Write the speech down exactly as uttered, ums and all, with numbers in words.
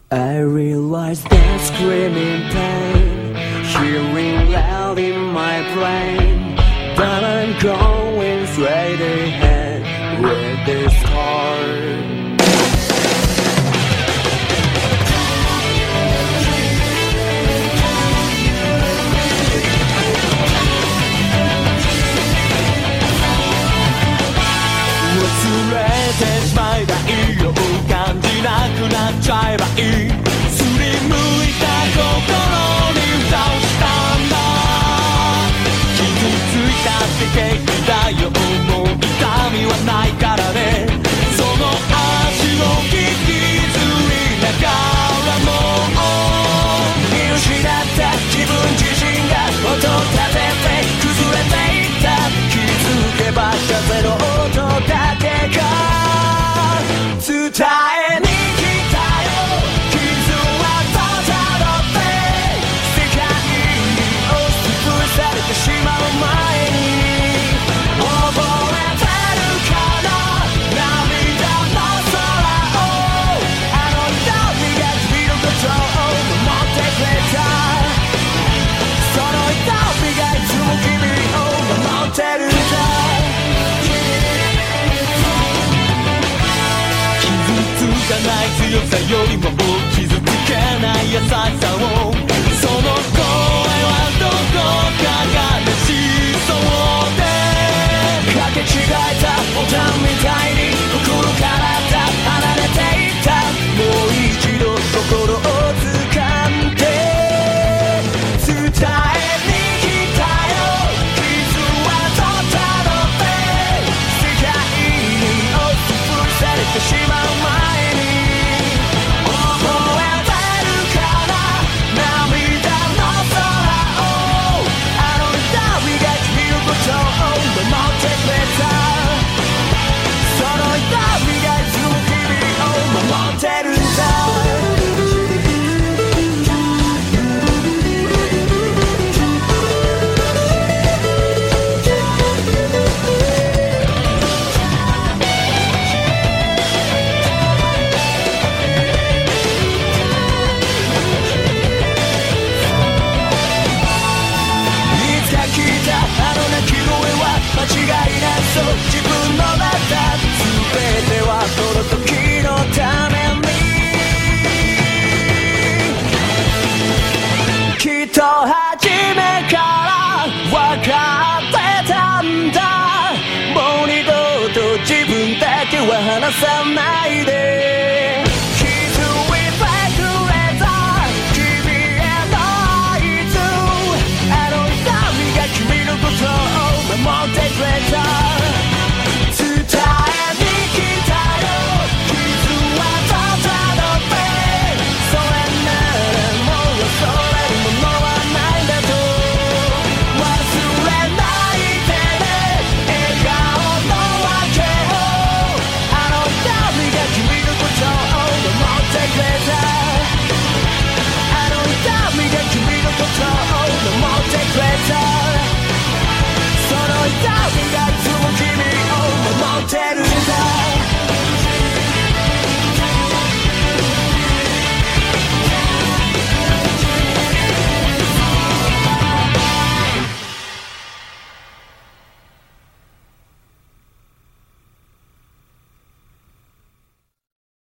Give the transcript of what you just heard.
I realize that screaming pain, hearing loud in my brain, but I'm going straight ahead with this heart.忘れてしまえばいいよ、感じなくなっちゃえばいい、すりむいた心に蓋をしたんだ、傷ついたって平気だよ、もう痛みはないからね、その足を引きずりながらも見失った自分自身が音立てて崩れていった、気づけば風の音だけが伝えに来たよ、傷はとたどって世界に押しつぶされてしまう前に、覚えてるかな、涙の空を、あの瞳が君のことを守ってくれた、その瞳がいつも君を守ってるんだ、傷つかない強さよりも傷つけない優しさを、その声はどこかがねしそうで、かけ違えたボタンみたいに心から離れていった、もう一度心を掴んで伝えに来たよ、傷はとたどって世界に押しつぶされてしまう前に、間違いなそう、自分の中全てはその時のために、きっと初めから分かってたんだ、もう二度と自分だけは離さない